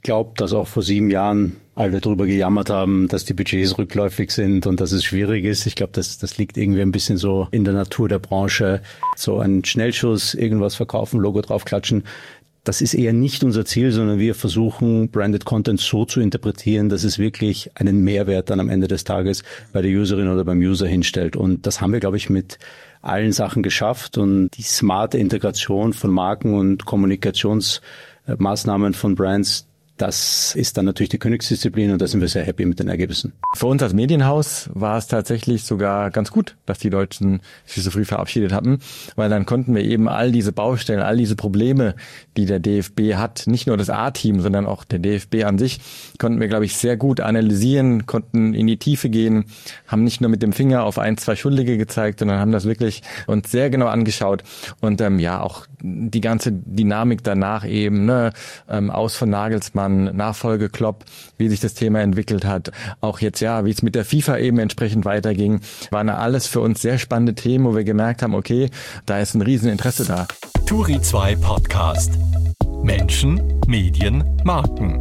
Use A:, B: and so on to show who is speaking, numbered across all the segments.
A: glaube, dass auch vor 7 Jahren alle darüber gejammert haben, dass die Budgets rückläufig sind und dass es schwierig ist. Ich glaube, das liegt irgendwie ein bisschen so in der Natur der Branche. So ein Schnellschuss, irgendwas verkaufen, Logo draufklatschen. Das ist eher nicht unser Ziel, sondern wir versuchen, Branded Content so zu interpretieren, dass es wirklich einen Mehrwert dann am Ende des Tages bei der Userin oder beim User hinstellt. Und das haben wir, glaube ich, mit allen Sachen geschafft. Und die smarte Integration von Marken und Kommunikationsmaßnahmen von Brands, das ist dann natürlich die Königsdisziplin und da sind wir sehr happy mit den Ergebnissen.
B: Für uns als Medienhaus war es tatsächlich sogar ganz gut, dass die Deutschen sich so früh verabschiedet hatten, weil dann konnten wir eben all diese Baustellen, all diese Probleme, die der DFB hat, nicht nur das A-Team, sondern auch der DFB an sich, konnten wir, glaube ich, sehr gut analysieren, konnten in die Tiefe gehen, haben nicht nur mit dem Finger auf 1, 2 Schuldige gezeigt, sondern haben das wirklich uns sehr genau angeschaut und auch die ganze Dynamik danach eben, aus von Nagelsmann, Nachfolge Klopp, wie sich das Thema entwickelt hat, auch jetzt wie es mit der FIFA eben entsprechend weiterging, waren alles für uns sehr spannende Themen, wo wir gemerkt haben, okay, da ist ein Rieseninteresse da.
C: Turi 2 Podcast. Menschen, Medien, Marken.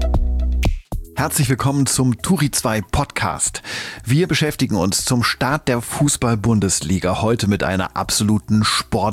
D: Herzlich willkommen zum Turi 2 Podcast. Wir beschäftigen uns zum Start der Fußball-Bundesliga heute mit einer absoluten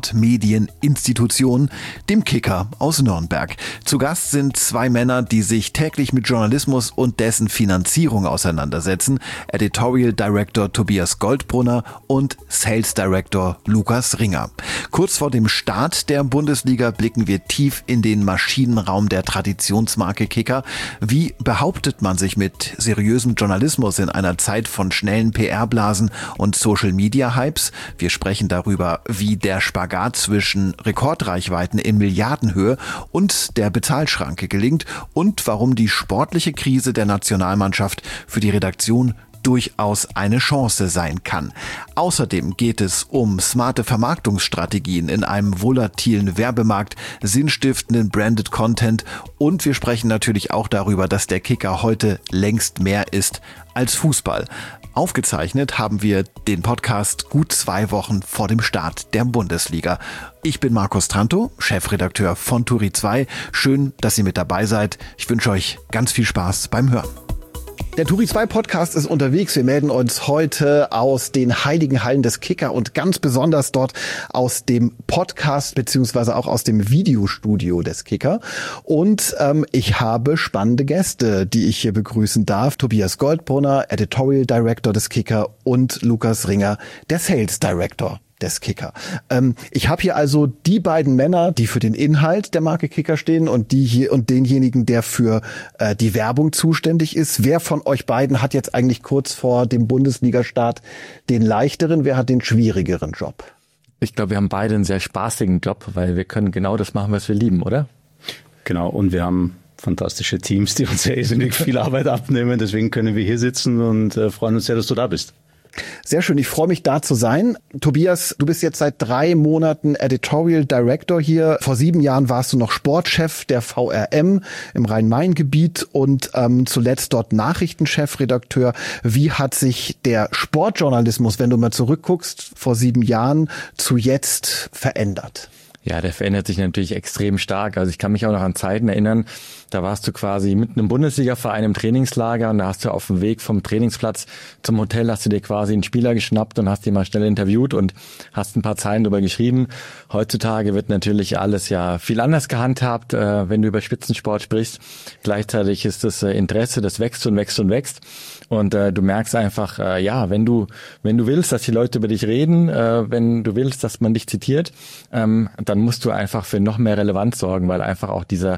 D: Sportmedieninstitution, dem Kicker aus Nürnberg. Zu Gast sind 2 Männer, die sich täglich mit Journalismus und dessen Finanzierung auseinandersetzen. Editorial Director Tobias Goldbrunner und Sales Director Lukas Ringer. Kurz vor dem Start der Bundesliga blicken wir tief in den Maschinenraum der Traditionsmarke Kicker. Wie behauptet man sich mit seriösem Journalismus in einer Zeit von schnellen PR-Blasen und Social-Media-Hypes? Wir sprechen darüber, wie der Spagat zwischen Rekordreichweiten in Milliardenhöhe und der Bezahlschranke gelingt und warum die sportliche Krise der Nationalmannschaft für die Redaktion durchaus eine Chance sein kann. Außerdem geht es um smarte Vermarktungsstrategien in einem volatilen Werbemarkt, sinnstiftenden Branded Content und wir sprechen natürlich auch darüber, dass der Kicker heute längst mehr ist als Fußball. Aufgezeichnet haben wir den Podcast gut 2 Wochen vor dem Start der Bundesliga. Ich bin Markus Trantow, Chefredakteur von Turi 2. Schön, dass ihr mit dabei seid. Ich wünsche euch ganz viel Spaß beim Hören. Der Turi 2 Podcast ist unterwegs. Wir melden uns heute aus den heiligen Hallen des Kicker und ganz besonders dort aus dem Podcast beziehungsweise auch aus dem Videostudio des Kicker. Und ich habe spannende Gäste, die ich hier begrüßen darf. Tobias Goldbrunner, Editorial Director des Kicker und Lukas Ringer, der Sales Director des Kicker. Ich habe hier also die beiden Männer, die für den Inhalt der Marke Kicker stehen und denjenigen, der für die Werbung zuständig ist. Wer von euch beiden hat jetzt eigentlich kurz vor dem Bundesliga-Start den leichteren, wer hat den schwierigeren Job?
B: Ich glaube, wir haben beide einen sehr spaßigen Job, weil wir können genau das machen, was wir lieben, oder?
A: Genau, und wir haben fantastische Teams, die uns sehr irrsinnig viel Arbeit abnehmen. Deswegen können wir hier sitzen und freuen uns sehr, dass du da bist.
D: Sehr schön, ich freue mich, da zu sein. Tobias, du bist jetzt seit 3 Monaten Editorial Director hier. Vor 7 Jahren warst du noch Sportchef der VRM im Rhein-Main-Gebiet und zuletzt dort Nachrichtenchefredakteur. Wie hat sich der Sportjournalismus, wenn du mal zurückguckst, vor 7 Jahren zu jetzt verändert?
B: Ja, der verändert sich natürlich extrem stark. Also ich kann mich auch noch an Zeiten erinnern, da warst du quasi mitten im Bundesliga-Verein im Trainingslager und da hast du auf dem Weg vom Trainingsplatz zum Hotel hast du dir quasi einen Spieler geschnappt und hast ihn mal schnell interviewt und hast ein paar Zeilen darüber geschrieben. Heutzutage wird natürlich alles ja viel anders gehandhabt, wenn du über Spitzensport sprichst. Gleichzeitig ist das Interesse, das wächst und wächst und wächst. Und du merkst einfach, wenn du willst, dass die Leute über dich reden, wenn du willst, dass man dich zitiert, dann musst du einfach für noch mehr Relevanz sorgen, weil einfach auch dieser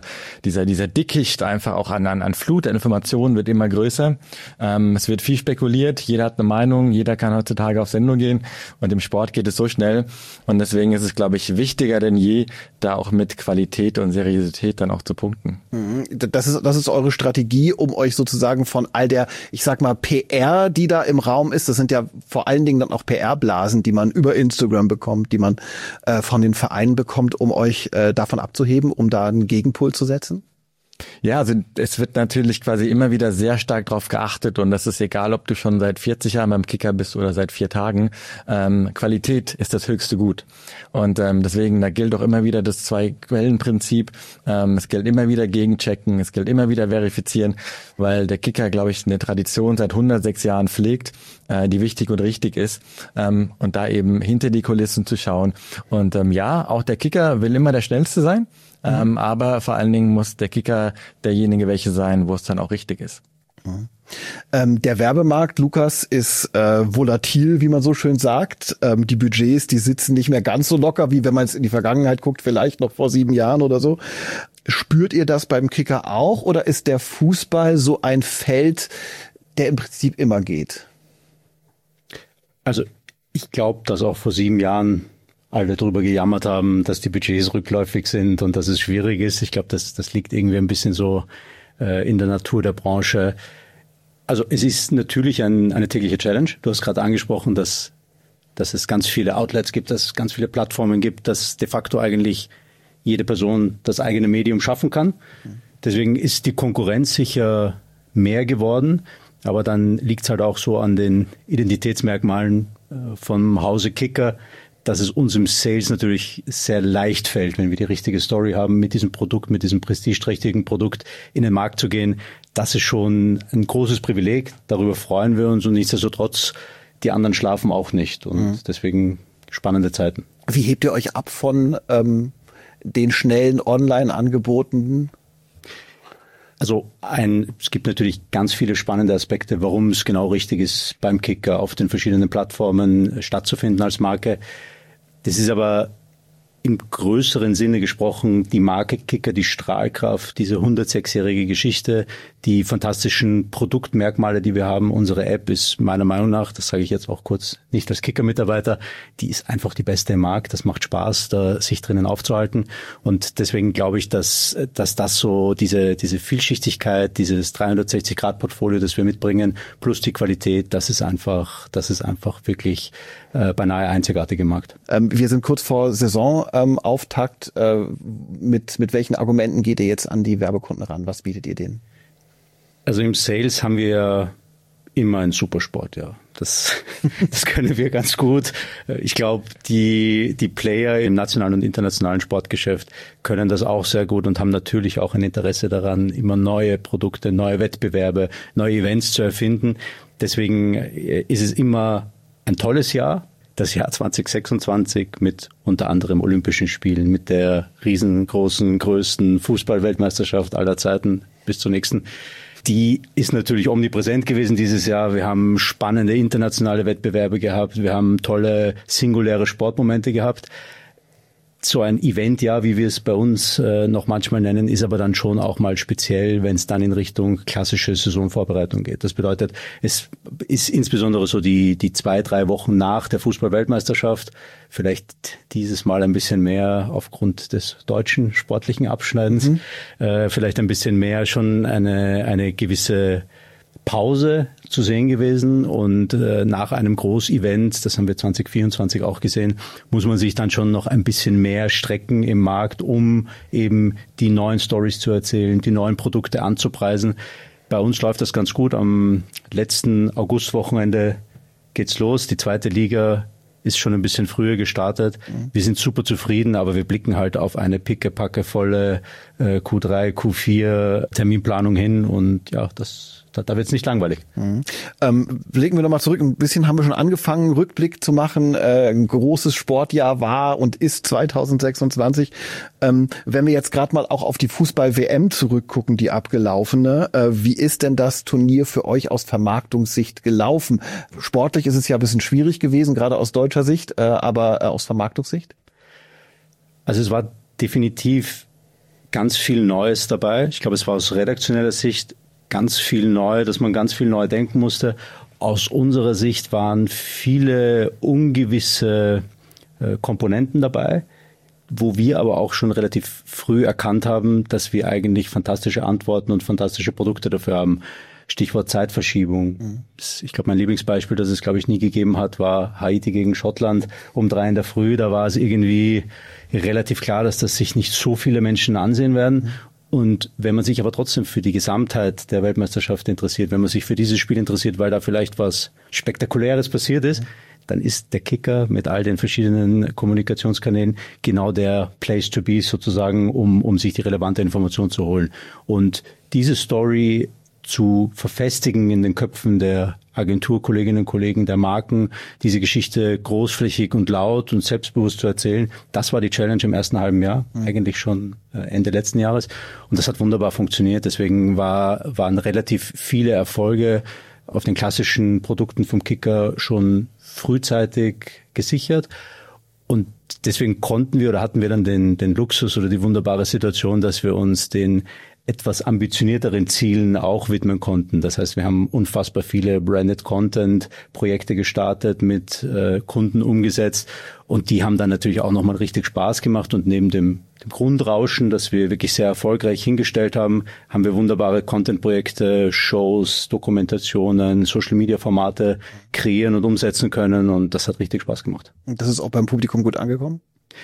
B: Dickicht einfach auch an Flut der Informationen wird immer größer. Es wird viel spekuliert, jeder hat eine Meinung, jeder kann heutzutage auf Sendung gehen und im Sport geht es so schnell und deswegen ist es, glaube ich, wichtiger denn je, da auch mit Qualität und Seriosität dann auch zu punkten.
D: Das ist eure Strategie, um euch sozusagen von all der, ich sag mal, PR, die da im Raum ist, das sind ja vor allen Dingen dann auch PR-Blasen, die man über Instagram bekommt, die man von den Vereinen bekommt, um euch davon abzuheben, um da einen Gegenpol zu setzen?
B: Ja, also es wird natürlich quasi immer wieder sehr stark darauf geachtet und das ist egal, ob du schon seit 40 Jahren beim Kicker bist oder seit 4 Tagen. Qualität ist das höchste Gut. Und deswegen, da gilt auch immer wieder das Zwei-Quellen-Prinzip. Es gilt immer wieder gegenchecken, es gilt immer wieder verifizieren, weil der Kicker, glaube ich, eine Tradition seit 106 Jahren pflegt, die wichtig und richtig ist. Und da eben hinter die Kulissen zu schauen. Und ja, auch der Kicker will immer der Schnellste sein. Aber vor allen Dingen muss der Kicker derjenige welche sein, wo es dann auch richtig ist.
E: Der Werbemarkt, Lukas, ist volatil, wie man so schön sagt. Die Budgets, die sitzen nicht mehr ganz so locker, wie wenn man es in die Vergangenheit guckt, vielleicht noch vor 7 Jahren oder so. Spürt ihr das beim Kicker auch oder ist der Fußball so ein Feld, der im Prinzip immer geht?
A: Also ich glaube, dass auch vor 7 Jahren alle drüber gejammert haben, dass die Budgets rückläufig sind und dass es schwierig ist. Ich glaube, das liegt irgendwie ein bisschen so in der Natur der Branche. Also es ist natürlich eine tägliche Challenge. Du hast gerade angesprochen, dass es ganz viele Outlets gibt, dass es ganz viele Plattformen gibt, dass de facto eigentlich jede Person das eigene Medium schaffen kann. Deswegen ist die Konkurrenz sicher mehr geworden. Aber dann liegt es halt auch so an den Identitätsmerkmalen vom Hause Kicker, dass es uns im Sales natürlich sehr leicht fällt, wenn wir die richtige Story haben, mit diesem Produkt, mit diesem prestigeträchtigen Produkt in den Markt zu gehen. Das ist schon ein großes Privileg. Darüber freuen wir uns und nichtsdestotrotz, die anderen schlafen auch nicht. Und deswegen spannende Zeiten.
E: Wie hebt ihr euch ab von den schnellen Online-Angeboten?
A: Also es gibt natürlich ganz viele spannende Aspekte, warum es genau richtig ist, beim Kicker auf den verschiedenen Plattformen stattzufinden als Marke. Das ist aber im größeren Sinne gesprochen die Marke Kicker, die Strahlkraft, diese 106-jährige Geschichte, die fantastischen Produktmerkmale, die wir haben. Unsere App ist meiner Meinung nach, das sage ich jetzt auch kurz nicht als Kicker-Mitarbeiter, die ist einfach die beste im Markt. Das macht Spaß, da sich drinnen aufzuhalten. Und deswegen glaube ich, dass das so diese Vielschichtigkeit, dieses 360-Grad-Portfolio, das wir mitbringen, plus die Qualität, das ist einfach wirklich beinahe einzigartig im Markt.
E: Wir sind kurz vor Saisonauftakt. Mit welchen Argumenten geht ihr jetzt an die Werbekunden ran? Was bietet ihr denen?
A: Also im Sales haben wir immer einen Supersport, ja. Das können wir ganz gut. Ich glaube, die Player im nationalen und internationalen Sportgeschäft können das auch sehr gut und haben natürlich auch ein Interesse daran, immer neue Produkte, neue Wettbewerbe, neue Events zu erfinden. Deswegen ist es immer ein tolles Jahr. Das Jahr 2026 mit unter anderem Olympischen Spielen, mit der riesengroßen, größten Fußball-Weltmeisterschaft aller Zeiten bis zur nächsten. Die ist natürlich omnipräsent gewesen dieses Jahr. Wir haben spannende internationale Wettbewerbe gehabt. Wir haben tolle singuläre Sportmomente gehabt. So ein Eventjahr, wie wir es bei uns noch manchmal nennen, ist aber dann schon auch mal speziell, wenn es dann in Richtung klassische Saisonvorbereitung geht. Das bedeutet, es ist insbesondere so die 2-3 Wochen nach der Fußball-Weltmeisterschaft, vielleicht dieses Mal ein bisschen mehr aufgrund des deutschen sportlichen Abschneidens, vielleicht ein bisschen mehr schon eine gewisse Pause zu sehen gewesen und nach einem Großevent, das haben wir 2024 auch gesehen, muss man sich dann schon noch ein bisschen mehr strecken im Markt, um eben die neuen Stories zu erzählen, die neuen Produkte anzupreisen. Bei uns läuft das ganz gut. Am letzten Augustwochenende geht's los. Die 2. Liga ist schon ein bisschen früher gestartet. Wir sind super zufrieden, aber wir blicken halt auf eine pickepackevolle Q3, Q4 Terminplanung hin und ja, da wird's nicht langweilig.
E: Blicken wir nochmal zurück. Ein bisschen haben wir schon angefangen, Rückblick zu machen. Ein großes Sportjahr war und ist 2026. Wenn wir jetzt gerade mal auch auf die Fußball-WM zurückgucken, die abgelaufene, wie ist denn das Turnier für euch aus Vermarktungssicht gelaufen? Sportlich ist es ja ein bisschen schwierig gewesen, gerade aus deutscher Sicht, aber aus Vermarktungssicht?
A: Also es war definitiv ganz viel Neues dabei. Ich glaube, es war aus redaktioneller Sicht ganz viel neu, dass man ganz viel neu denken musste. Aus unserer Sicht waren viele ungewisse Komponenten dabei, wo wir aber auch schon relativ früh erkannt haben, dass wir eigentlich fantastische Antworten und fantastische Produkte dafür haben. Stichwort Zeitverschiebung. Ich glaube, mein Lieblingsbeispiel, das es, glaube ich, nie gegeben hat, war Haiti gegen Schottland um 3 in der Früh. Da war es irgendwie relativ klar, dass das sich nicht so viele Menschen ansehen werden. Und wenn man sich aber trotzdem für die Gesamtheit der Weltmeisterschaft interessiert, wenn man sich für dieses Spiel interessiert, weil da vielleicht was Spektakuläres passiert ist, dann ist der Kicker mit all den verschiedenen Kommunikationskanälen genau der Place to be sozusagen, um sich die relevante Information zu holen. Und diese Story zu verfestigen in den Köpfen der Agenturkolleginnen und Kollegen, der Marken, diese Geschichte großflächig und laut und selbstbewusst zu erzählen, das war die Challenge im ersten halben Jahr, eigentlich schon Ende letzten Jahres. Und das hat wunderbar funktioniert. Deswegen waren relativ viele Erfolge auf den klassischen Produkten vom Kicker schon frühzeitig gesichert. Und deswegen hatten wir dann den Luxus oder die wunderbare Situation, dass wir uns den etwas ambitionierteren Zielen auch widmen konnten. Das heißt, wir haben unfassbar viele Branded Content Projekte gestartet, mit Kunden umgesetzt, und die haben dann natürlich auch nochmal richtig Spaß gemacht. Und neben dem Grundrauschen, das wir wirklich sehr erfolgreich hingestellt haben, haben wir wunderbare Content-Projekte, Shows, Dokumentationen, Social-Media-Formate kreieren und umsetzen können, und das hat richtig Spaß gemacht.
E: Und das ist auch beim Publikum gut angekommen?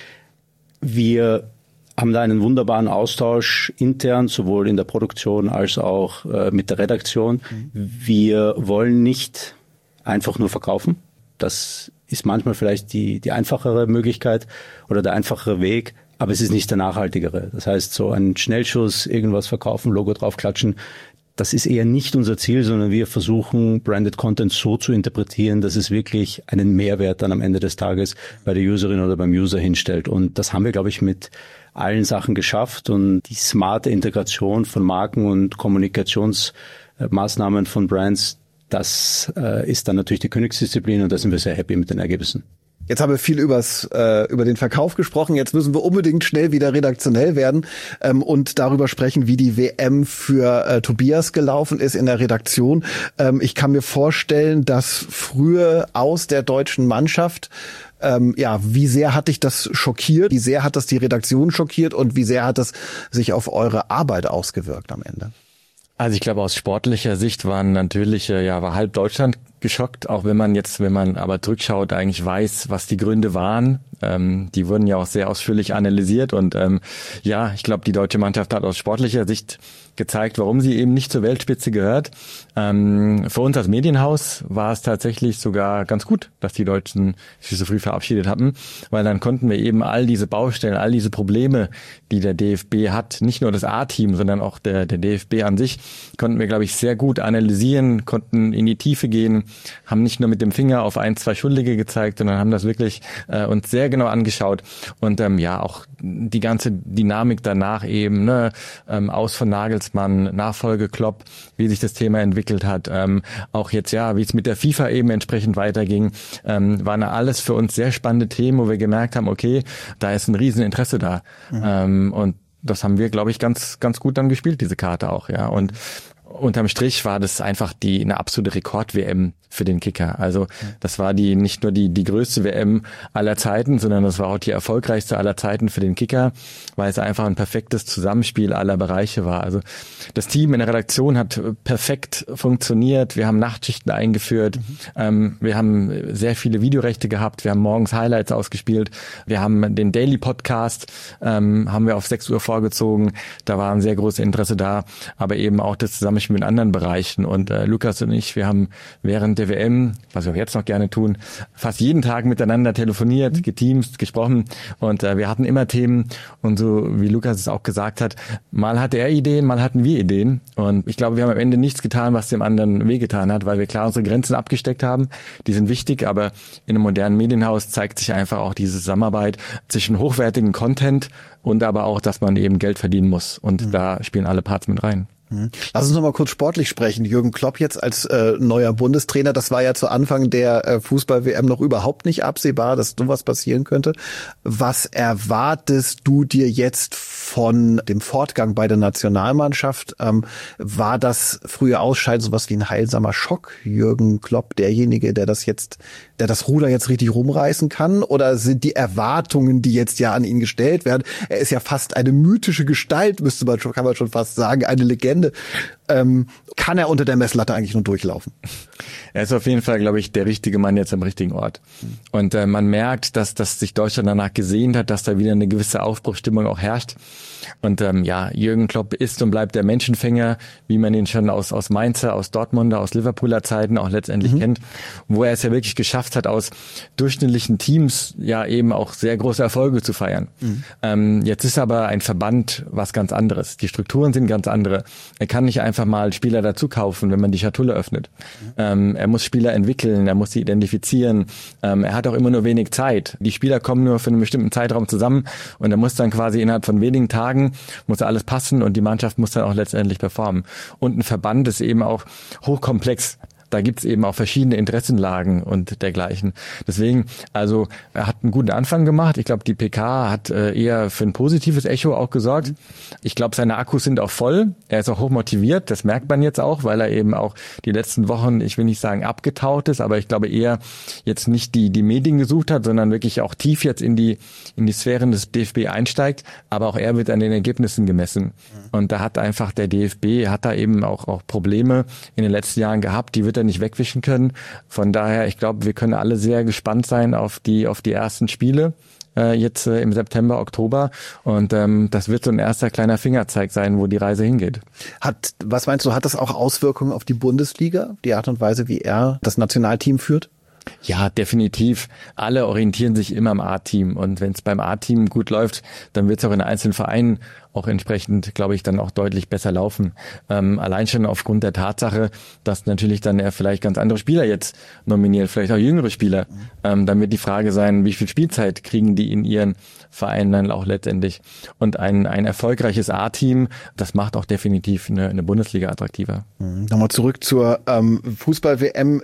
A: Wir haben da einen wunderbaren Austausch intern, sowohl in der Produktion als auch mit der Redaktion. Wir wollen nicht einfach nur verkaufen. Das ist manchmal vielleicht die einfachere Möglichkeit oder der einfachere Weg, aber es ist nicht der nachhaltigere. Das heißt, so ein Schnellschuss, irgendwas verkaufen, Logo draufklatschen, das ist eher nicht unser Ziel, sondern wir versuchen, Branded Content so zu interpretieren, dass es wirklich einen Mehrwert dann am Ende des Tages bei der Userin oder beim User hinstellt. Und das haben wir, glaube ich, mit allen Sachen geschafft. Und die smarte Integration von Marken und Kommunikationsmaßnahmen von Brands, das ist dann natürlich die Königsdisziplin, und da sind wir sehr happy mit den Ergebnissen.
E: Jetzt haben wir viel über den Verkauf gesprochen. Jetzt müssen wir unbedingt schnell wieder redaktionell werden und darüber sprechen, wie die WM für Tobias gelaufen ist in der Redaktion. Ich kann mir vorstellen, dass früher aus der deutschen Mannschaft, wie sehr hat dich das schockiert? Wie sehr hat das die Redaktion schockiert? Und wie sehr hat das sich auf eure Arbeit ausgewirkt am Ende?
B: Also ich glaube, aus sportlicher Sicht war halb Deutschland geschockt, auch wenn man aber zurückschaut, eigentlich weiß, was die Gründe waren. Die wurden ja auch sehr ausführlich analysiert, und ich glaube, die deutsche Mannschaft hat aus sportlicher Sicht gezeigt, warum sie eben nicht zur Weltspitze gehört. Für uns als Medienhaus war es tatsächlich sogar ganz gut, dass die Deutschen sich so früh verabschiedet hatten, weil dann konnten wir eben all diese Baustellen, all diese Probleme, die der DFB hat, nicht nur das A-Team, sondern auch der DFB an sich, konnten wir, glaube ich, sehr gut analysieren, konnten in die Tiefe gehen, haben nicht nur mit dem Finger auf 1, 2 Schuldige gezeigt, sondern haben das wirklich uns sehr genau angeschaut. Und auch die ganze Dynamik danach eben, aus von Nagelsmann, Nachfolge Klopp, wie sich das Thema entwickelt hat, auch jetzt wie es mit der FIFA eben entsprechend weiterging, waren alles für uns sehr spannende Themen, wo wir gemerkt haben, okay, da ist ein Rieseninteresse da. Und das haben wir, glaube ich, ganz, ganz gut dann gespielt, diese Karte auch, ja. Und unterm Strich war das einfach eine absolute Rekord-WM für den Kicker. Also das war nicht nur die größte WM aller Zeiten, sondern das war auch die erfolgreichste aller Zeiten für den Kicker, weil es einfach ein perfektes Zusammenspiel aller Bereiche war. Also das Team in der Redaktion hat perfekt funktioniert. Wir haben Nachtschichten eingeführt. Wir haben sehr viele Videorechte gehabt. Wir haben morgens Highlights ausgespielt. Wir haben den Daily Podcast haben wir auf 6 Uhr vorgezogen. Da war ein sehr großes Interesse da, aber eben auch das Zusammenspiel mit anderen Bereichen. Und Lukas und ich, wir haben während der WM, was wir auch jetzt noch gerne tun, fast jeden Tag miteinander telefoniert, geteamst, gesprochen, und wir hatten immer Themen, und so wie Lukas es auch gesagt hat, mal hatte er Ideen, mal hatten wir Ideen, und ich glaube, wir haben am Ende nichts getan, was dem anderen wehgetan hat, weil wir klar unsere Grenzen abgesteckt haben, die sind wichtig, aber in einem modernen Medienhaus zeigt sich einfach auch diese Zusammenarbeit zwischen hochwertigen Content und aber auch, dass man eben Geld verdienen muss, und da spielen alle Parts mit rein.
E: Lass uns noch mal kurz sportlich sprechen. Jürgen Klopp jetzt als neuer Bundestrainer, das war ja zu Anfang der Fußball-WM noch überhaupt nicht absehbar, dass sowas passieren könnte. Was erwartest du dir jetzt von dem Fortgang bei der Nationalmannschaft? War das frühe Ausscheiden sowas wie ein heilsamer Schock? Jürgen Klopp derjenige, der das Ruder jetzt richtig rumreißen kann? Oder sind die Erwartungen, die jetzt ja an ihn gestellt werden, er ist ja fast eine mythische Gestalt, kann man schon fast sagen, eine Legende. kann er unter der Messlatte eigentlich nur durchlaufen?
B: Er ist auf jeden Fall, glaube ich, der richtige Mann jetzt am richtigen Ort. Und man merkt, dass sich Deutschland danach gesehnt hat, dass da wieder eine gewisse Aufbruchsstimmung auch herrscht. Und Jürgen Klopp ist und bleibt der Menschenfänger, wie man ihn schon aus Mainzer, aus Dortmunder, aus Liverpooler Zeiten auch letztendlich kennt, wo er es ja wirklich geschafft hat, aus durchschnittlichen Teams ja eben auch sehr große Erfolge zu feiern. Jetzt ist aber ein Verband was ganz anderes. Die Strukturen sind ganz andere. Er kann nicht einfach mal Spieler dazu kaufen, wenn man die Schatulle öffnet. Er muss Spieler entwickeln, er muss sie identifizieren. Er hat auch immer nur wenig Zeit. Die Spieler kommen nur für einen bestimmten Zeitraum zusammen und er muss dann quasi innerhalb von wenigen Tagen muss alles passen und die Mannschaft muss dann auch letztendlich performen. Und ein Verband ist eben auch hochkomplex. Da gibt's eben auch verschiedene Interessenlagen und dergleichen. Deswegen, also er hat einen guten Anfang gemacht. Ich glaube, die PK hat eher für ein positives Echo auch gesorgt. Ich glaube, seine Akkus sind auch voll. Er ist auch hochmotiviert. Das merkt man jetzt auch, weil er eben auch die letzten Wochen, ich will nicht sagen abgetaucht ist, aber ich glaube eher jetzt nicht die Medien gesucht hat, sondern wirklich auch tief jetzt in die Sphären des DFB einsteigt. Aber auch er wird an den Ergebnissen gemessen. Und da hat einfach der DFB, hat da eben auch Probleme in den letzten Jahren gehabt. Die wird er nicht wegwischen können. Von daher, ich glaube, wir können alle sehr gespannt sein auf die ersten Spiele jetzt im September, Oktober. Und das wird so ein erster kleiner Fingerzeig sein, wo die Reise hingeht.
E: Was meinst du, hat das auch Auswirkungen auf die Bundesliga, die Art und Weise, wie er das Nationalteam führt?
B: Ja, definitiv. Alle orientieren sich immer am A-Team. Und wenn es beim A-Team gut läuft, dann wird es auch in einzelnen Vereinen auch entsprechend, glaube ich, dann auch deutlich besser laufen. Allein schon aufgrund der Tatsache, dass natürlich dann er vielleicht ganz andere Spieler jetzt nominiert, vielleicht auch jüngere Spieler. Dann wird die Frage sein, wie viel Spielzeit kriegen die in ihren Vereinen dann auch letztendlich. Und ein erfolgreiches A-Team, das macht auch definitiv eine Bundesliga attraktiver.
E: Nochmal zurück zur Fußball-WM.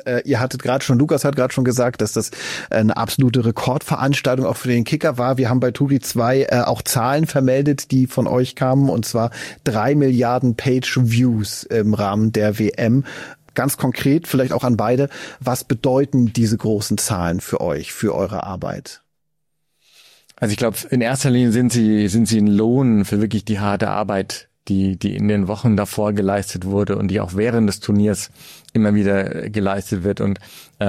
E: Lukas hat gerade schon gesagt, dass das eine absolute Rekordveranstaltung auch für den Kicker war. Wir haben bei Turi 2 auch Zahlen vermeldet, die von euch kamen, und zwar 3 Milliarden Page-Views im Rahmen der WM. Ganz konkret, vielleicht auch an beide, was bedeuten diese großen Zahlen für euch, für eure Arbeit?
B: Also ich glaube, in erster Linie sind sie ein Lohn für wirklich die harte Arbeit, die in den Wochen davor geleistet wurde und die auch während des Turniers immer wieder geleistet wird. Und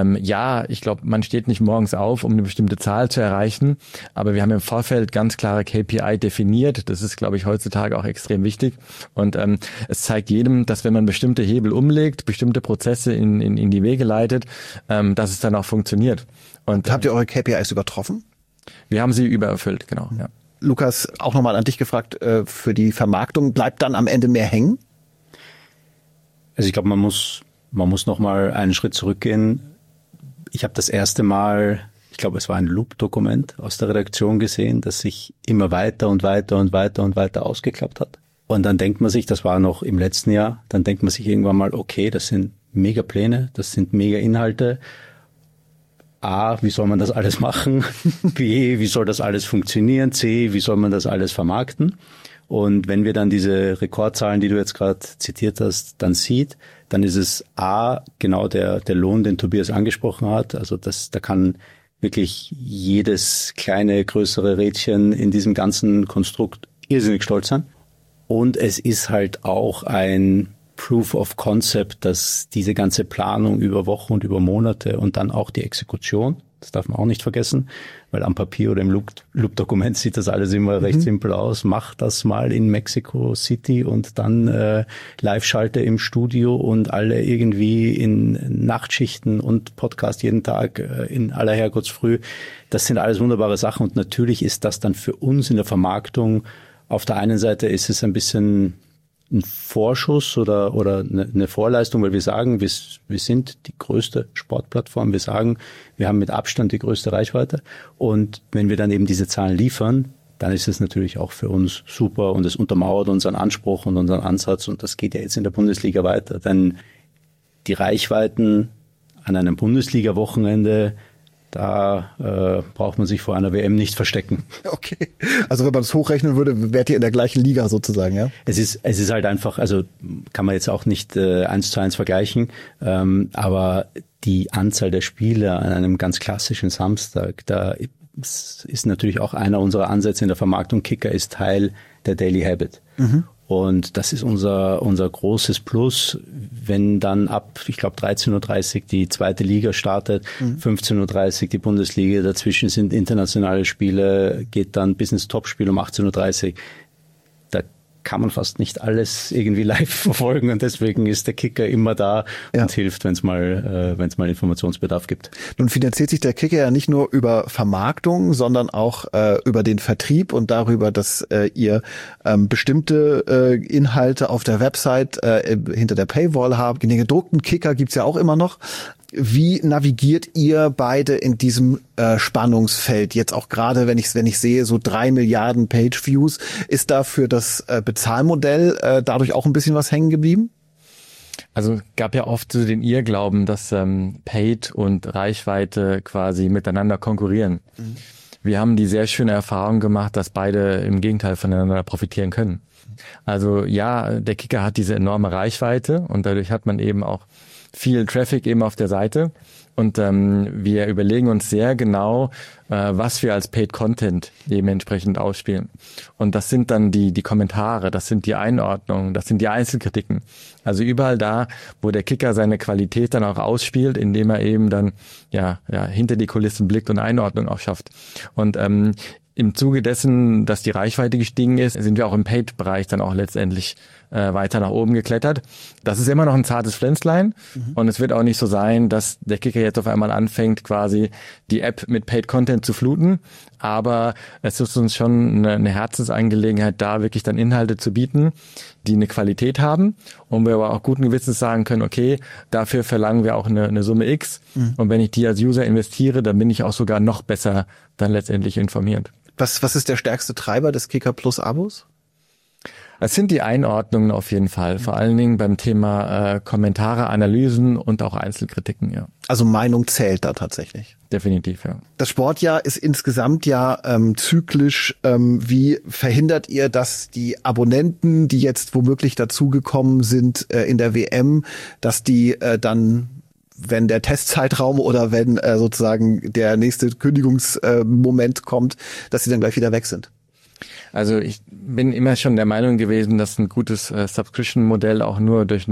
B: ich glaube, man steht nicht morgens auf, um eine bestimmte Zahl zu erreichen, aber wir haben im Vorfeld ganz klare KPI definiert. Das ist, glaube ich, heutzutage auch extrem wichtig. Und es zeigt jedem, dass wenn man bestimmte Hebel umlegt, bestimmte Prozesse in die Wege leitet, dass es dann auch funktioniert. Und
E: habt ihr eure KPIs übertroffen?
B: Wir haben sie übererfüllt, genau, ja.
E: Lukas, auch nochmal an dich gefragt, für die Vermarktung, bleibt dann am Ende mehr hängen?
A: Also ich glaube, man muss nochmal einen Schritt zurückgehen. Ich habe das erste Mal, ich glaube, es war ein Loop-Dokument aus der Redaktion gesehen, das sich immer weiter und weiter und weiter und weiter ausgeklappt hat. Und dann denkt man sich, das war noch im letzten Jahr, dann denkt man sich irgendwann mal, okay, das sind mega Pläne, das sind mega Inhalte. A, wie soll man das alles machen? B, wie soll das alles funktionieren? C, wie soll man das alles vermarkten? Und wenn wir dann diese Rekordzahlen, die du jetzt gerade zitiert hast, dann sieht, dann ist es A, genau der Lohn, den Tobias angesprochen hat. Also da kann wirklich jedes kleine, größere Rädchen in diesem ganzen Konstrukt irrsinnig stolz sein. Und es ist halt auch ein Proof of Concept, dass diese ganze Planung über Wochen und über Monate und dann auch die Exekution, das darf man auch nicht vergessen, weil am Papier oder im Loop-Dokument sieht das alles immer recht simpel aus. Mach das mal in Mexico City und dann Live-Schalte im Studio und alle irgendwie in Nachtschichten und Podcast jeden Tag in aller Herrgottsfrüh. Das sind alles wunderbare Sachen und natürlich ist das dann für uns in der Vermarktung, auf der einen Seite ist es ein bisschen ein Vorschuss oder eine Vorleistung, weil wir sagen, wir sind die größte Sportplattform. Wir sagen, wir haben mit Abstand die größte Reichweite. Und wenn wir dann eben diese Zahlen liefern, dann ist es natürlich auch für uns super und es untermauert unseren Anspruch und unseren Ansatz. Und das geht ja jetzt in der Bundesliga weiter. Denn die Reichweiten an einem Bundesliga-Wochenende, da braucht man sich vor einer WM nicht verstecken.
E: Okay. Also wenn man das hochrechnen würde, wärt ihr in der gleichen Liga sozusagen, ja? Es ist halt einfach, also kann man jetzt auch nicht 1:1 vergleichen, aber die Anzahl der Spiele an einem ganz klassischen Samstag, da ist natürlich auch einer unserer Ansätze in der Vermarktung. Kicker ist Teil der Daily Habit.
A: Und das ist unser großes Plus, wenn dann ab, ich glaube, 13.30 Uhr die zweite Liga startet, 15.30 Uhr die Bundesliga, dazwischen sind internationale Spiele, geht dann bis ins Topspiel um 18.30 Uhr. Da kann man fast nicht alles irgendwie live verfolgen und deswegen ist der Kicker immer da und hilft, wenn es mal Informationsbedarf gibt.
E: Nun finanziert sich der Kicker ja nicht nur über Vermarktung, sondern auch über den Vertrieb und darüber, dass ihr bestimmte Inhalte auf der Website hinter der Paywall habt. Den gedruckten Kicker gibt's ja auch immer noch. Wie navigiert ihr beide in diesem Spannungsfeld? Jetzt auch gerade, wenn ich sehe, so 3 Milliarden Page-Views, ist da für das Bezahlmodell dadurch auch ein bisschen was hängen geblieben?
B: Also gab ja oft so den Irrglauben, dass Paid und Reichweite quasi miteinander konkurrieren. Wir haben die sehr schöne Erfahrung gemacht, dass beide im Gegenteil voneinander profitieren können. Also ja, der Kicker hat diese enorme Reichweite und dadurch hat man eben auch viel Traffic eben auf der Seite und wir überlegen uns sehr genau, was wir als Paid Content eben entsprechend ausspielen. Und das sind dann die Kommentare, das sind die Einordnungen, das sind die Einzelkritiken. Also überall da, wo der Kicker seine Qualität dann auch ausspielt, indem er eben dann ja hinter die Kulissen blickt und Einordnung auch schafft. Und im Zuge dessen, dass die Reichweite gestiegen ist, sind wir auch im Paid-Bereich dann auch letztendlich weiter nach oben geklettert. Das ist immer noch ein zartes Pflänzlein und es wird auch nicht so sein, dass der Kicker jetzt auf einmal anfängt, quasi die App mit Paid-Content zu fluten, aber es ist uns schon eine Herzensangelegenheit, da wirklich dann Inhalte zu bieten, die eine Qualität haben und wir aber auch guten Gewissens sagen können, okay, dafür verlangen wir auch eine Summe X und wenn ich die als User investiere, dann bin ich auch sogar noch besser dann letztendlich informiert.
E: Was ist der stärkste Treiber des Kicker Plus Abos?
B: Es sind die Einordnungen auf jeden Fall, vor allen Dingen beim Thema Kommentare, Analysen und auch Einzelkritiken, ja.
E: Also Meinung zählt da tatsächlich.
B: Definitiv, ja.
E: Das Sportjahr ist insgesamt ja zyklisch. Wie verhindert ihr, dass die Abonnenten, die jetzt womöglich dazugekommen sind in der WM, dass die dann, wenn der Testzeitraum oder wenn sozusagen der nächste Kündigungsmoment kommt, dass sie dann gleich wieder weg sind?
B: Also ich bin immer schon der Meinung gewesen, dass ein gutes Subscription-Modell auch nur durch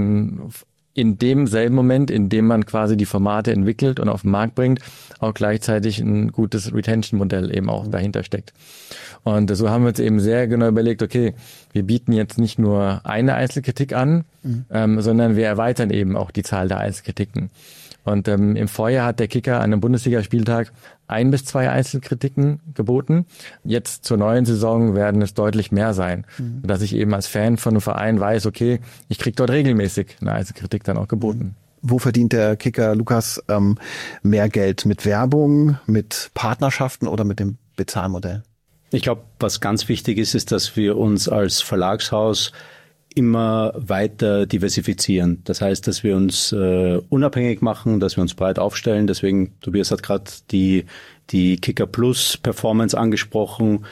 B: in demselben Moment, in dem man quasi die Formate entwickelt und auf den Markt bringt, auch gleichzeitig ein gutes Retention-Modell eben auch dahinter steckt. Und so haben wir uns eben sehr genau überlegt, okay, wir bieten jetzt nicht nur eine Einzelkritik an, sondern wir erweitern eben auch die Zahl der Einzelkritiken. Und im Vorjahr hat der Kicker an einem Bundesligaspieltag 1 bis 2 Einzelkritiken geboten. Jetzt zur neuen Saison werden es deutlich mehr sein, dass ich eben als Fan von einem Verein weiß, okay, ich kriege dort regelmäßig eine Einzelkritik dann auch geboten.
E: Wo verdient der Kicker, Lukas, mehr Geld? Mit Werbung, mit Partnerschaften oder mit dem Bezahlmodell?
A: Ich glaube, was ganz wichtig ist, dass wir uns als Verlagshaus immer weiter diversifizieren. Das heißt, dass wir uns unabhängig machen, dass wir uns breit aufstellen. Deswegen, Tobias hat gerade die Kicker Plus Performance angesprochen,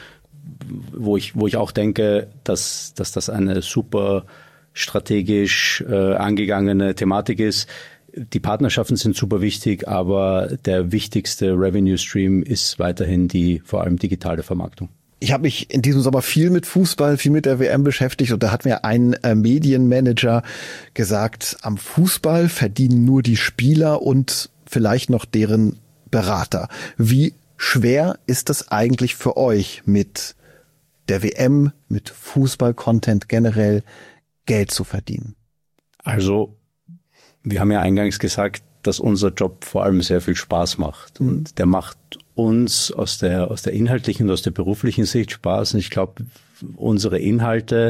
A: wo ich auch denke, dass das eine super strategisch angegangene Thematik ist. Die Partnerschaften sind super wichtig, aber der wichtigste Revenue Stream ist weiterhin die vor allem digitale Vermarktung.
E: Ich habe mich in diesem Sommer viel mit Fußball, viel mit der WM beschäftigt und da hat mir ein Medienmanager gesagt, am Fußball verdienen nur die Spieler und vielleicht noch deren Berater. Wie schwer ist das eigentlich für euch mit der WM, mit Fußball-Content generell Geld zu verdienen?
A: Also, wir haben ja eingangs gesagt, dass unser Job vor allem sehr viel Spaß macht. Und der macht uns aus der inhaltlichen und aus der beruflichen Sicht Spaß. Und ich glaube, unsere Inhalte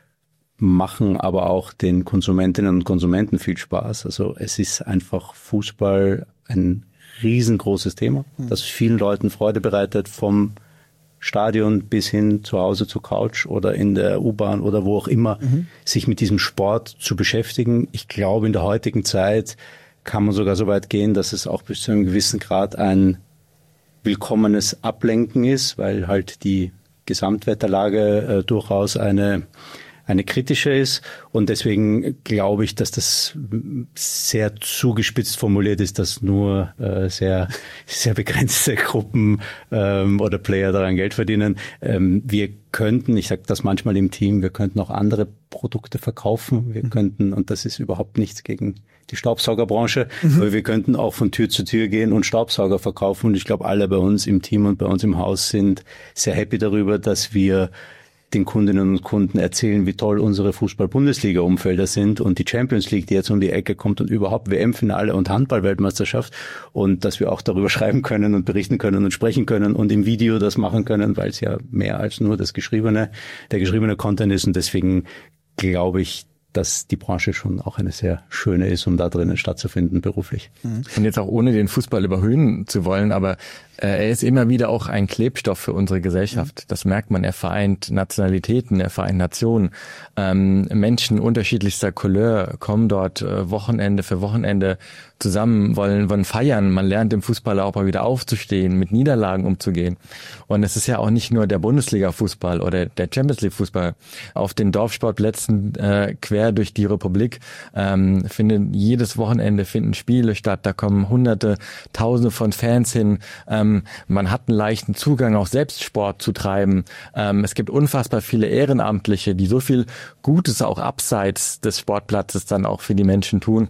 A: machen aber auch den Konsumentinnen und Konsumenten viel Spaß. Also es ist einfach Fußball ein riesengroßes Thema, das vielen Leuten Freude bereitet, vom Stadion bis hin zu Hause zur Couch oder in der U-Bahn oder wo auch immer, sich mit diesem Sport zu beschäftigen. Ich glaube, in der heutigen Zeit kann man sogar so weit gehen, dass es auch bis zu einem gewissen Grad ein willkommenes Ablenken ist, weil halt die Gesamtwetterlage durchaus eine kritische ist. Und deswegen glaube ich, dass das sehr zugespitzt formuliert ist, dass nur sehr, sehr begrenzte Gruppen oder Player daran Geld verdienen. Wir könnten, ich sage das manchmal im Team, wir könnten auch andere Produkte verkaufen. Wir könnten, und das ist überhaupt nichts gegen die Staubsaugerbranche, aber wir könnten auch von Tür zu Tür gehen und Staubsauger verkaufen. Und ich glaube, alle bei uns im Team und bei uns im Haus sind sehr happy darüber, dass wir den Kundinnen und Kunden erzählen, wie toll unsere Fußball-Bundesliga-Umfelder sind und die Champions League, die jetzt um die Ecke kommt und überhaupt WM-Finale und Handball-Weltmeisterschaft und dass wir auch darüber schreiben können und berichten können und sprechen können und im Video das machen können, weil es ja mehr als nur der geschriebene Content ist und deswegen glaube ich, dass die Branche schon auch eine sehr schöne ist, um da drinnen stattzufinden beruflich.
B: Und jetzt auch ohne den Fußball überhöhen zu wollen, aber er ist immer wieder auch ein Klebstoff für unsere Gesellschaft. Das merkt man. Er vereint Nationalitäten, er vereint Nationen. Menschen unterschiedlichster Couleur kommen dort Wochenende für Wochenende zusammen, wollen feiern. Man lernt im Fußball auch mal wieder aufzustehen, mit Niederlagen umzugehen. Und es ist ja auch nicht nur der Bundesliga-Fußball oder der Champions-League-Fußball. Auf den Dorfsportplätzen quer durch die Republik jedes Wochenende finden Spiele statt. Da kommen Hunderte, Tausende von Fans hin. Man hat einen leichten Zugang, auch selbst Sport zu treiben. Es gibt unfassbar viele Ehrenamtliche, die so viel Gutes auch abseits des Sportplatzes dann auch für die Menschen tun.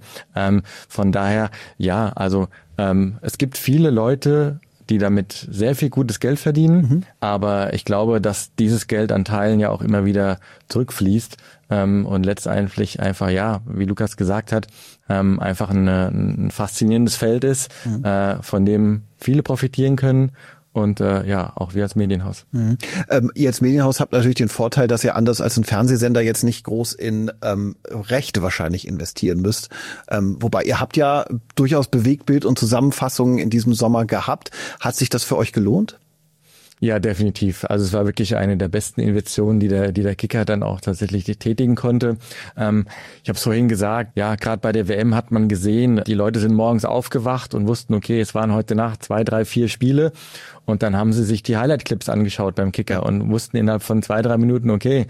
B: Von daher, ja, also es gibt viele Leute, die damit sehr viel gutes Geld verdienen, aber ich glaube, dass dieses Geld an Teilen ja auch immer wieder zurückfließt und letztendlich einfach, ja, wie Lukas gesagt hat, einfach ein faszinierendes Feld ist, von dem viele profitieren können. Und ja, auch wir als Medienhaus.
E: Ihr als Medienhaus habt natürlich den Vorteil, dass ihr anders als ein Fernsehsender jetzt nicht groß in Rechte wahrscheinlich investieren müsst. Wobei ihr habt ja durchaus Bewegtbild und Zusammenfassungen in diesem Sommer gehabt. Hat sich das für euch gelohnt?
B: Ja, definitiv. Also es war wirklich eine der besten Investitionen, die der Kicker dann auch tatsächlich tätigen konnte. Ich habe es vorhin gesagt, ja, gerade bei der WM hat man gesehen, die Leute sind morgens aufgewacht und wussten, okay, es waren heute Nacht 2, 3, 4 Spiele und dann haben sie sich die Highlight-Clips angeschaut beim Kicker und wussten innerhalb von 2, 3 Minuten, okay,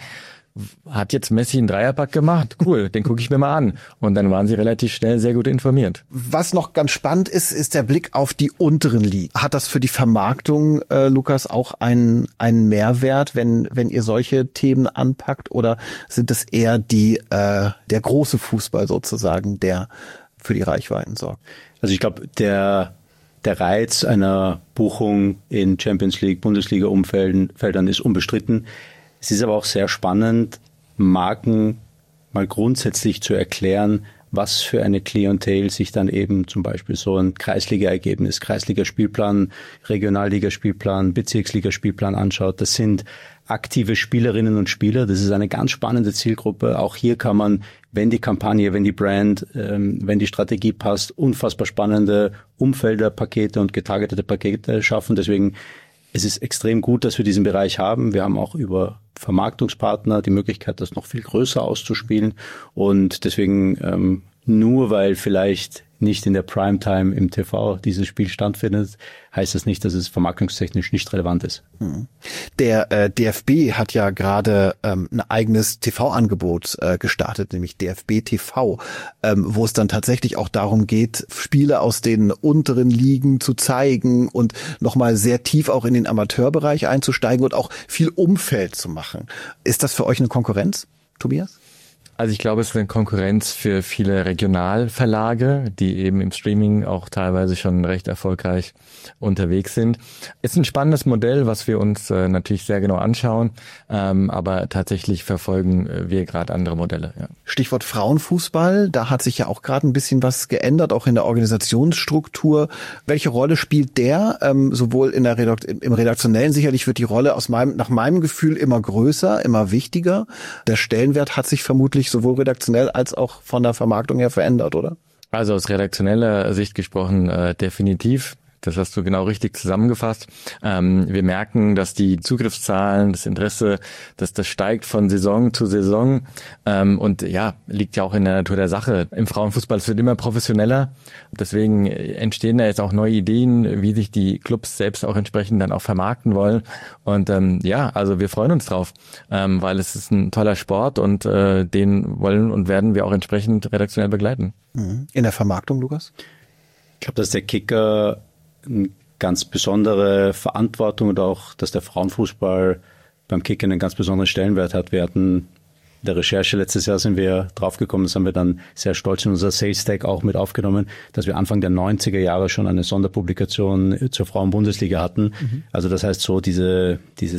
B: hat jetzt Messi einen Dreierpack gemacht? Cool, den gucke ich mir mal an. Und dann waren sie relativ schnell sehr gut informiert.
E: Was noch ganz spannend ist, ist der Blick auf die unteren Ligen. Hat das für die Vermarktung, Lukas, auch einen Mehrwert, wenn ihr solche Themen anpackt? Oder sind es eher der große Fußball sozusagen, der für die Reichweiten sorgt?
A: Also ich glaube, der Reiz einer Buchung in Champions League, Bundesliga-Umfeldern ist unbestritten. Es ist aber auch sehr spannend, Marken mal grundsätzlich zu erklären, was für eine Klientel sich dann eben zum Beispiel so ein Kreisliga-Ergebnis, Kreisligaspielplan, Regionalligaspielplan, Bezirksligaspielplan anschaut. Das sind aktive Spielerinnen und Spieler. Das ist eine ganz spannende Zielgruppe. Auch hier kann man, wenn die Kampagne, wenn die Brand, wenn die Strategie passt, unfassbar spannende Umfelder, Pakete und getargetete Pakete schaffen. Deswegen es ist extrem gut, dass wir diesen Bereich haben. Wir haben auch über Vermarktungspartner die Möglichkeit, das noch viel größer auszuspielen. Und deswegen, nur weil vielleicht nicht in der Primetime im TV dieses Spiel stattfindet, heißt das nicht, dass es vermarktungstechnisch nicht relevant ist.
E: Der DFB hat ja gerade ein eigenes TV-Angebot gestartet, nämlich DFB TV, wo es dann tatsächlich auch darum geht, Spiele aus den unteren Ligen zu zeigen und nochmal sehr tief auch in den Amateurbereich einzusteigen und auch viel Umfeld zu machen. Ist das für euch eine Konkurrenz, Tobias?
B: Also ich glaube, es ist eine Konkurrenz für viele Regionalverlage, die eben im Streaming auch teilweise schon recht erfolgreich unterwegs sind. Ist ein spannendes Modell, was wir uns natürlich sehr genau anschauen, aber tatsächlich verfolgen wir gerade andere Modelle. Ja.
E: Stichwort Frauenfußball, da hat sich ja auch gerade ein bisschen was geändert, auch in der Organisationsstruktur. Welche Rolle spielt der? Sowohl im Redaktionellen sicherlich wird die Rolle nach meinem Gefühl immer größer, immer wichtiger. Der Stellenwert hat sich vermutlich sowohl redaktionell als auch von der Vermarktung her verändert, oder?
B: Also aus redaktioneller Sicht gesprochen definitiv. Das hast du genau richtig zusammengefasst. Wir merken, dass die Zugriffszahlen, das Interesse, dass das steigt von Saison zu Saison. Und ja, liegt ja auch in der Natur der Sache. Im Frauenfußball es wird immer professioneller. Deswegen entstehen da jetzt auch neue Ideen, wie sich die Clubs selbst auch entsprechend dann auch vermarkten wollen. Und ja, also wir freuen uns drauf, weil es ist ein toller Sport und den wollen und werden wir auch entsprechend redaktionell begleiten.
E: In der Vermarktung, Lukas?
A: Ich glaube, dass der Kicker eine ganz besondere Verantwortung und auch, dass der Frauenfußball beim Kicker einen ganz besonderen Stellenwert hat. Wir hatten in der Recherche letztes Jahr sind wir draufgekommen, das haben wir dann sehr stolz in unser Sales Stack auch mit aufgenommen, dass wir Anfang der 90er Jahre schon eine Sonderpublikation zur Frauen-Bundesliga hatten. Also das heißt so dieses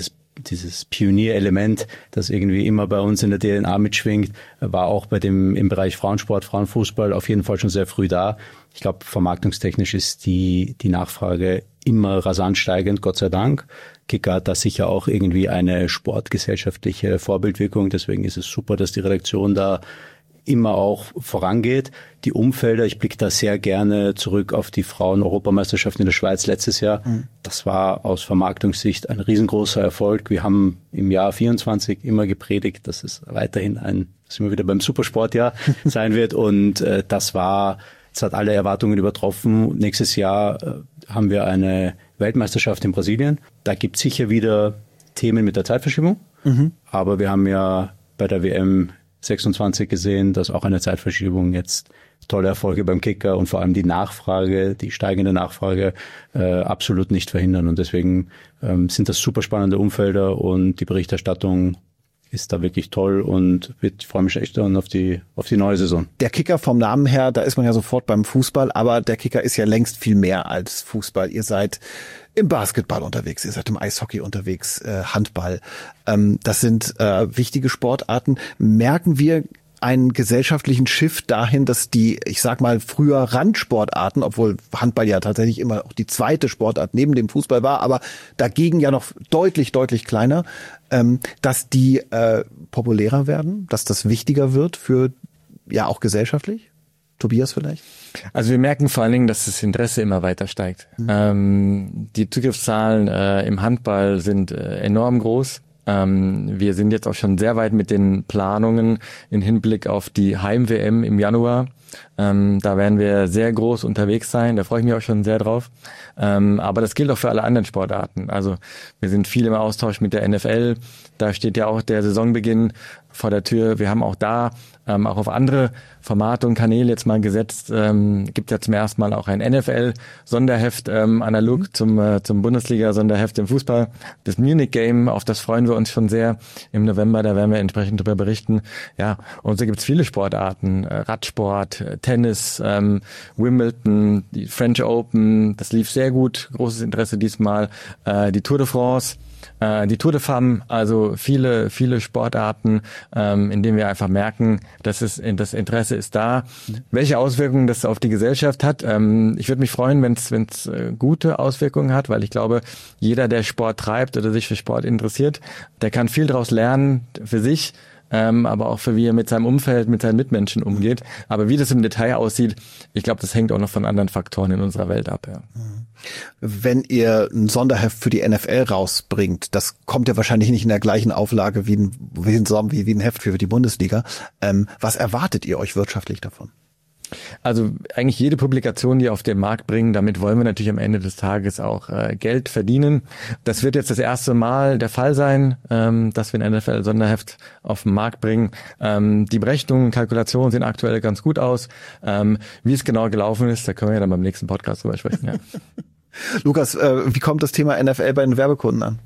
A: Pionierelement, das irgendwie immer bei uns in der DNA mitschwingt, war auch im Bereich Frauensport, Frauenfußball auf jeden Fall schon sehr früh da. Ich glaube, vermarktungstechnisch ist die Nachfrage immer rasant steigend, Gott sei Dank. Kicker hat da sicher auch irgendwie eine sportgesellschaftliche Vorbildwirkung. Deswegen ist es super, dass die Redaktion da immer auch vorangeht. Die Umfelder, ich blicke da sehr gerne zurück auf die Frauen-Europameisterschaft in der Schweiz letztes Jahr. Das war aus Vermarktungssicht ein riesengroßer Erfolg. Wir haben im Jahr 24 immer gepredigt, dass es weiterhin sind wir wieder beim Supersportjahr sein wird. Und das hat alle Erwartungen übertroffen. Nächstes Jahr haben wir eine Weltmeisterschaft in Brasilien. Da gibt es sicher wieder Themen mit der Zeitverschiebung. Aber wir haben ja bei der WM 26 gesehen, dass auch eine Zeitverschiebung jetzt tolle Erfolge beim Kicker und vor allem die steigende Nachfrage absolut nicht verhindern. Und deswegen sind das super spannende Umfelder und die Berichterstattung ist da wirklich toll und ich freue mich echt dann auf die neue Saison.
E: Der Kicker vom Namen her, da ist man ja sofort beim Fußball, aber der Kicker ist ja längst viel mehr als Fußball. Ihr seid im Basketball unterwegs, ihr seid im Eishockey unterwegs, Handball. Das sind wichtige Sportarten. Merken wir einen gesellschaftlichen Shift dahin, dass die, ich sag mal, früher Randsportarten, obwohl Handball ja tatsächlich immer auch die zweite Sportart neben dem Fußball war, aber dagegen ja noch deutlich, deutlich kleiner, dass die populärer werden, dass das wichtiger wird für, ja, auch gesellschaftlich? Tobias vielleicht?
B: Also wir merken vor allen Dingen, dass das Interesse immer weiter steigt. Die Zugriffszahlen im Handball sind enorm groß. Wir sind jetzt auch schon sehr weit mit den Planungen in Hinblick auf die Heim-WM im Januar. Da werden wir sehr groß unterwegs sein, da freue ich mich auch schon sehr drauf. Aber das gilt auch für alle anderen Sportarten. Also wir sind viel im Austausch mit der NFL, da steht ja auch der Saisonbeginn vor der Tür. Wir haben auch da auch auf andere Formate und Kanäle jetzt mal gesetzt. Gibt ja zum ersten Mal auch ein NFL-Sonderheft, analog zum Bundesliga-Sonderheft im Fußball. Das Munich Game, auf das freuen wir uns schon sehr im November, da werden wir entsprechend darüber berichten. Ja, und so gibt's viele Sportarten, Radsport, Tennis, Wimbledon, die French Open, das lief sehr gut, großes Interesse diesmal, die Tour de France, die Tour de Femmes, also viele Sportarten, in denen wir einfach merken, dass das Interesse ist da. Welche Auswirkungen das auf die Gesellschaft hat? Ich würde mich freuen, wenn es gute Auswirkungen hat, weil ich glaube, jeder, der Sport treibt oder sich für Sport interessiert, der kann viel daraus lernen für sich, aber auch für wie er mit seinem Umfeld, mit seinen Mitmenschen umgeht. Aber wie das im Detail aussieht, ich glaube, das hängt auch noch von anderen Faktoren in unserer Welt ab. Ja.
E: Wenn ihr ein Sonderheft für die NFL rausbringt, das kommt ja wahrscheinlich nicht in der gleichen Auflage wie ein Heft für die Bundesliga. Was erwartet ihr euch wirtschaftlich davon?
B: Also eigentlich jede Publikation, die auf den Markt bringen, damit wollen wir natürlich am Ende des Tages auch Geld verdienen. Das wird jetzt das erste Mal der Fall sein, dass wir ein NFL-Sonderheft auf den Markt bringen. Die Berechnungen, Kalkulationen sehen aktuell ganz gut aus. Wie es genau gelaufen ist, da können wir ja dann beim nächsten Podcast drüber sprechen. Ja.
E: Lukas, wie kommt das Thema NFL bei den Werbekunden an?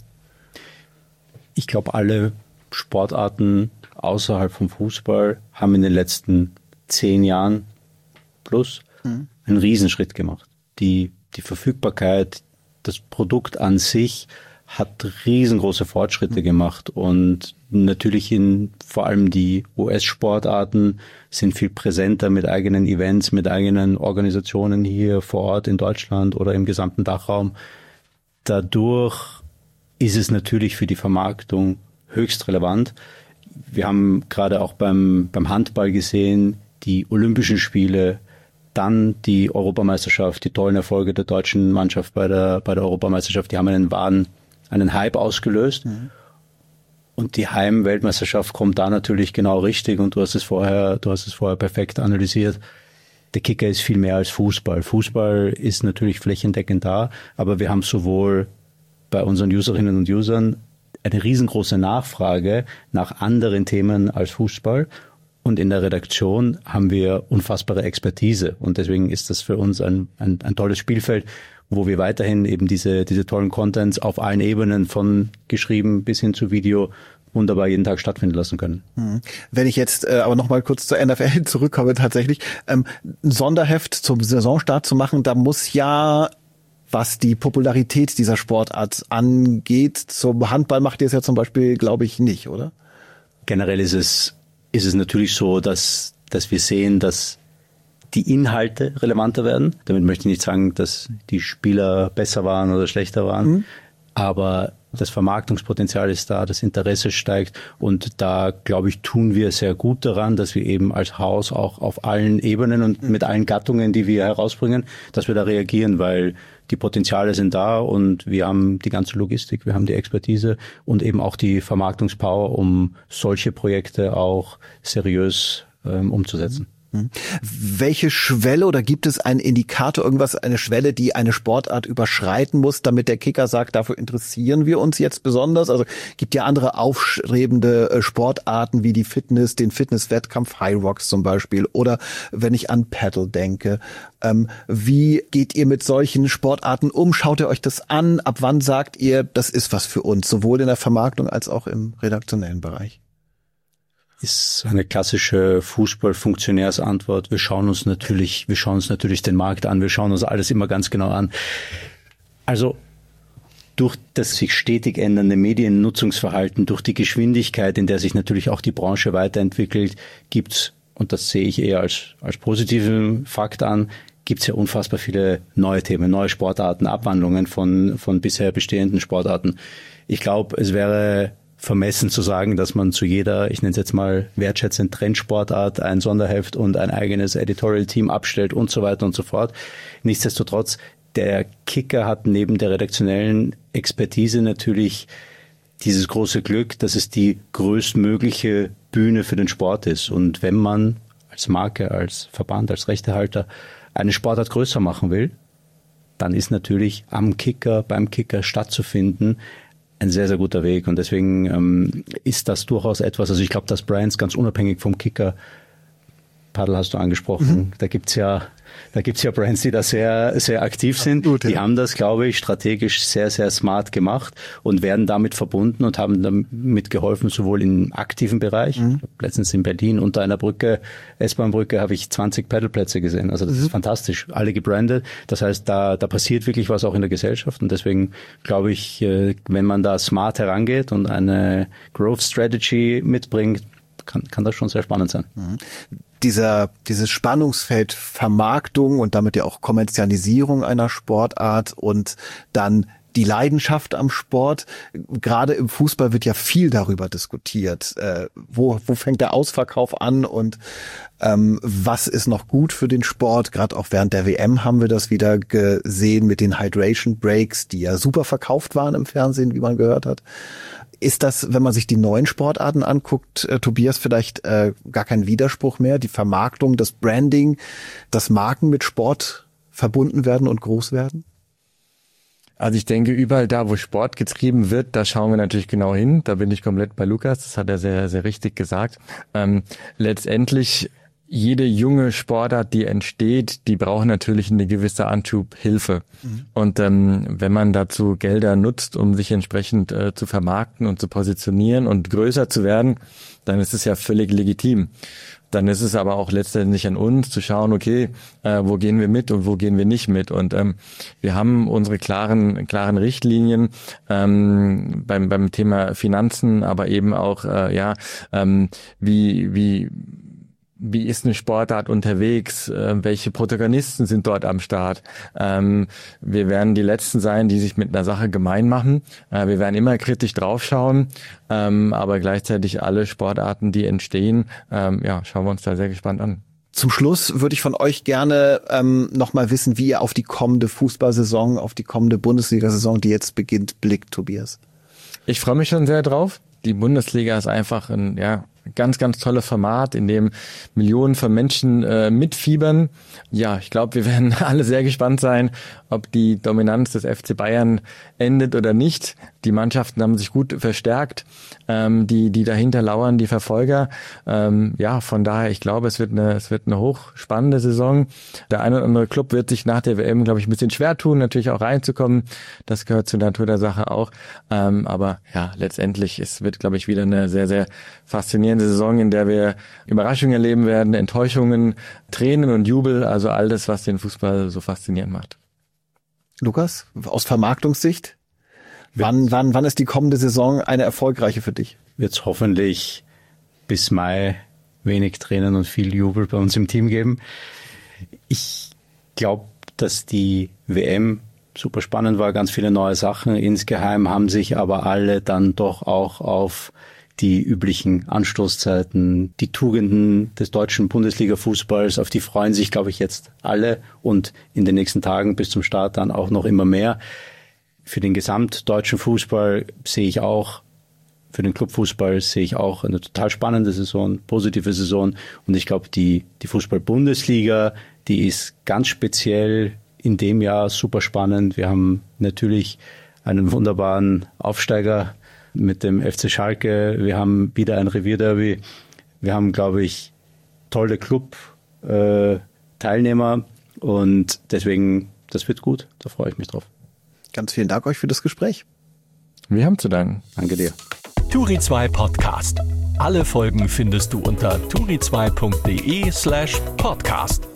A: Ich glaube, alle Sportarten außerhalb vom Fußball haben in den letzten 10 Jahren plus einen Riesenschritt gemacht. Die Verfügbarkeit, das Produkt an sich hat riesengroße Fortschritte gemacht und natürlich vor allem die US-Sportarten sind viel präsenter mit eigenen Events, mit eigenen Organisationen hier vor Ort in Deutschland oder im gesamten Dachraum. Dadurch ist es natürlich für die Vermarktung höchst relevant. Wir haben gerade auch beim Handball gesehen, die Olympischen Spiele, dann die Europameisterschaft, die tollen Erfolge der deutschen Mannschaft bei der Europameisterschaft, die haben einen Hype ausgelöst. Und die Heim-Weltmeisterschaft kommt da natürlich genau richtig und du hast es vorher perfekt analysiert. Der Kicker ist viel mehr als Fußball. Fußball ist natürlich flächendeckend da, aber wir haben sowohl bei unseren Userinnen und Usern eine riesengroße Nachfrage nach anderen Themen als Fußball. Und in der Redaktion haben wir unfassbare Expertise. Und deswegen ist das für uns ein tolles Spielfeld. wo wir weiterhin eben diese tollen Contents auf allen Ebenen von geschrieben bis hin zu Video wunderbar jeden Tag stattfinden lassen können.
E: Wenn ich jetzt aber noch mal kurz zur NFL zurückkomme, tatsächlich ein Sonderheft zum Saisonstart zu machen, da muss ja, was die Popularität dieser Sportart angeht, zum Handball macht ihr es ja zum Beispiel, glaube ich, nicht, oder?
A: Generell ist es natürlich so, dass wir sehen, dass die Inhalte relevanter werden. Damit möchte ich nicht sagen, dass die Spieler besser waren oder schlechter waren, aber das Vermarktungspotenzial ist da, das Interesse steigt und da, glaube ich, tun wir sehr gut daran, dass wir eben als Haus auch auf allen Ebenen und mit allen Gattungen, die wir herausbringen, dass wir da reagieren, weil die Potenziale sind da und wir haben die ganze Logistik, wir haben die Expertise und eben auch die Vermarktungspower, um solche Projekte auch seriös umzusetzen.
E: Welche Schwelle oder gibt es einen Indikator, irgendwas, eine Schwelle, die eine Sportart überschreiten muss, damit der Kicker sagt, dafür interessieren wir uns jetzt besonders? Also gibt ja andere aufstrebende Sportarten wie die Fitness, den Fitnesswettkampf High Rocks zum Beispiel oder wenn ich an Paddle denke. Wie geht ihr mit solchen Sportarten um? Schaut ihr euch das an? Ab wann sagt ihr, das ist was für uns, sowohl in der Vermarktung als auch im redaktionellen Bereich?
A: Ist eine klassische Fußballfunktionärsantwort. Wir schauen uns natürlich den Markt an. Wir schauen uns alles immer ganz genau an. Also durch das sich stetig ändernde Mediennutzungsverhalten, durch die Geschwindigkeit, in der sich natürlich auch die Branche weiterentwickelt, gibt's, und das sehe ich eher als positiven Fakt an, gibt's ja unfassbar viele neue Themen, neue Sportarten, Abwandlungen von bisher bestehenden Sportarten. Ich glaube, es wäre vermessen zu sagen, dass man zu jeder, ich nenne es jetzt mal wertschätzend Trendsportart, ein Sonderheft und ein eigenes Editorial-Team abstellt und so weiter und so fort. Nichtsdestotrotz, der Kicker hat neben der redaktionellen Expertise natürlich dieses große Glück, dass es die größtmögliche Bühne für den Sport ist. Und wenn man als Marke, als Verband, als Rechtehalter eine Sportart größer machen will, dann ist natürlich beim Kicker stattzufinden, ein sehr, sehr guter Weg und deswegen ist das durchaus etwas, also ich glaube, dass Brands ganz unabhängig vom Kicker, Paddle hast du angesprochen, da gibt's ja Brands, die da sehr, sehr aktiv sind. Absolut, ja. Die haben das, glaube ich, strategisch sehr, sehr smart gemacht und werden damit verbunden und haben damit geholfen, sowohl im aktiven Bereich. Letztens in Berlin unter einer Brücke, S-Bahn-Brücke, habe ich 20 Paddleplätze gesehen. Also das ist fantastisch. Alle gebrandet. Das heißt, da passiert wirklich was auch in der Gesellschaft und deswegen glaube ich, wenn man da smart herangeht und eine Growth Strategy mitbringt, kann das schon sehr spannend sein.
E: Dieses Spannungsfeld Vermarktung und damit ja auch Kommerzialisierung einer Sportart und dann die Leidenschaft am Sport. Gerade im Fußball wird ja viel darüber diskutiert. Wo fängt der Ausverkauf an und was ist noch gut für den Sport? Gerade auch während der WM haben wir das wieder gesehen mit den Hydration Breaks, die ja super verkauft waren im Fernsehen, wie man gehört hat. Ist das, wenn man sich die neuen Sportarten anguckt, Tobias, vielleicht gar kein Widerspruch mehr? Die Vermarktung, das Branding, dass Marken mit Sport verbunden werden und groß werden?
B: Also ich denke, überall da, wo Sport getrieben wird, da schauen wir natürlich genau hin. Da bin ich komplett bei Lukas, das hat er sehr, sehr richtig gesagt. Letztendlich, jede junge Sportart, die entsteht, die braucht natürlich eine gewisse Anschubhilfe. Und wenn man dazu Gelder nutzt, um sich entsprechend zu vermarkten und zu positionieren und größer zu werden, dann ist es ja völlig legitim. Dann ist es aber auch letztendlich an uns zu schauen, okay, wo gehen wir mit und wo gehen wir nicht mit. Und wir haben unsere klaren Richtlinien beim Thema Finanzen, aber eben auch wie ist eine Sportart unterwegs? Welche Protagonisten sind dort am Start? Wir werden die Letzten sein, die sich mit einer Sache gemein machen. Wir werden immer kritisch draufschauen, aber gleichzeitig alle Sportarten, die entstehen, schauen wir uns da sehr gespannt an.
E: Zum Schluss würde ich von euch gerne noch mal wissen, wie ihr auf die kommende Fußballsaison, auf die kommende Bundesliga-Saison, die jetzt beginnt, blickt, Tobias.
B: Ich freue mich schon sehr drauf. Die Bundesliga ist einfach ein ganz, ganz tolles Format, in dem Millionen von Menschen mitfiebern. Ja, ich glaube, wir werden alle sehr gespannt sein, ob die Dominanz des FC Bayern endet oder nicht. Die Mannschaften haben sich gut verstärkt, die dahinter lauern, die Verfolger. Ja, von daher, ich glaube, es wird eine hochspannende Saison. Der eine oder andere Club wird sich nach der WM, glaube ich, ein bisschen schwer tun, natürlich auch reinzukommen. Das gehört zur Natur der Sache auch. Aber ja, letztendlich, es wird, glaube ich, wieder eine sehr, sehr faszinierende Saison, in der wir Überraschungen erleben werden, Enttäuschungen, Tränen und Jubel, also all das, was den Fußball so faszinierend macht.
E: Lukas, aus Vermarktungssicht, wann ist die kommende Saison eine erfolgreiche für dich?
A: Wird es hoffentlich bis Mai wenig Tränen und viel Jubel bei uns im Team geben. Ich glaube, dass die WM super spannend war, ganz viele neue Sachen. Insgeheim haben sich aber alle dann doch auch auf die üblichen Anstoßzeiten, die Tugenden des deutschen Bundesliga-Fußballs, auf die freuen sich, glaube ich, jetzt alle und in den nächsten Tagen bis zum Start dann auch noch immer mehr. Für den gesamtdeutschen Fußball sehe ich auch, für den Clubfußball sehe ich auch eine total spannende Saison, positive Saison. Und ich glaube, die Fußball-Bundesliga, die ist ganz speziell in dem Jahr super spannend. Wir haben natürlich einen wunderbaren Aufsteiger mit dem FC Schalke. Wir haben wieder ein Revierderby. Wir haben, glaube ich, tolle Club-Teilnehmer. Und deswegen, das wird gut. Da freue ich mich drauf.
E: Ganz vielen Dank euch für das Gespräch.
B: Wir haben zu danken.
A: Danke dir.
C: Turi 2 Podcast. Alle Folgen findest du unter turi2.de/podcast.